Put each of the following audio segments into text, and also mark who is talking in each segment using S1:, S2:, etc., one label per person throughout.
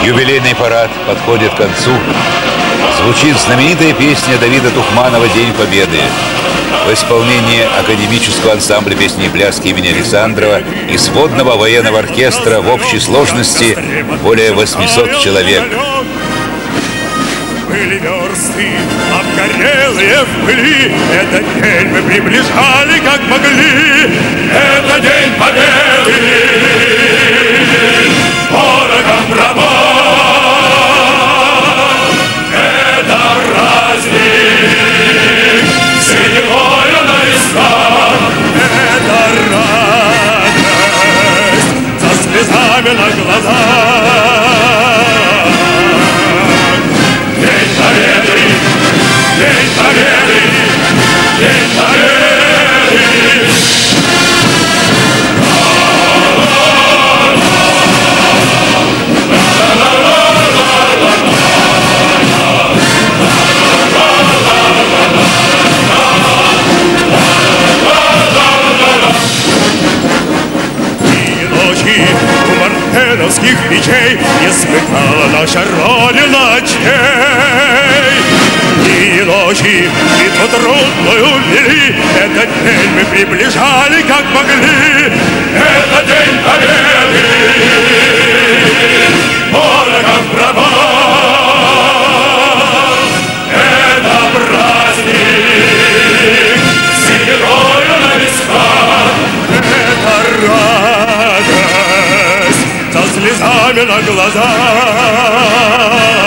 S1: Юбилейный парад подходит к концу. Звучит знаменитая песня Давида Тухманова «День Победы» в исполнении академического ансамбля песни и пляски имени Александрова и сводного военного оркестра в общей сложности более 800 человек.
S2: Были версты, обгорелые в пыли. Этот день мы приближали, как могли. Это день победы, ворогом раба. Это праздник, седьмое на листах. Это радость со слезами на глазах. День Победы! День Победы! День Победы! И ночи у мартеновских печей не смыкала наша Родина очей. И ночи, и то трудную вели, этот день мы приближали, как могли. Это день победы, ворогов раба. Это праздник, седьмое на висках. Это радость со слезами на глазах.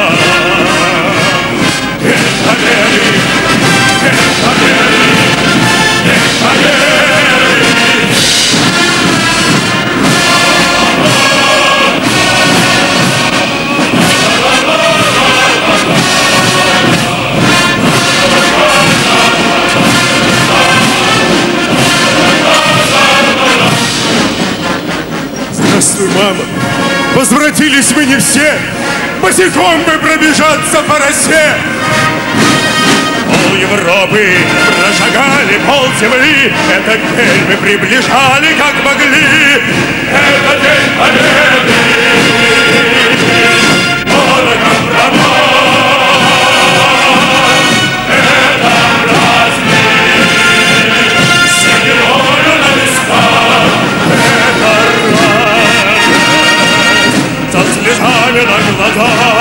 S2: День Победы! День Победы! День Победы! Здравствуй, мама! Возвратились мы не все! Босиком бы пробежаться по росе! Пол Европы прошагали, пол земли. Этот день мы приближали, как могли. Это день победы, ворогом раба. Это праздник, седьмое на листах. Это радость со слезами на глазах.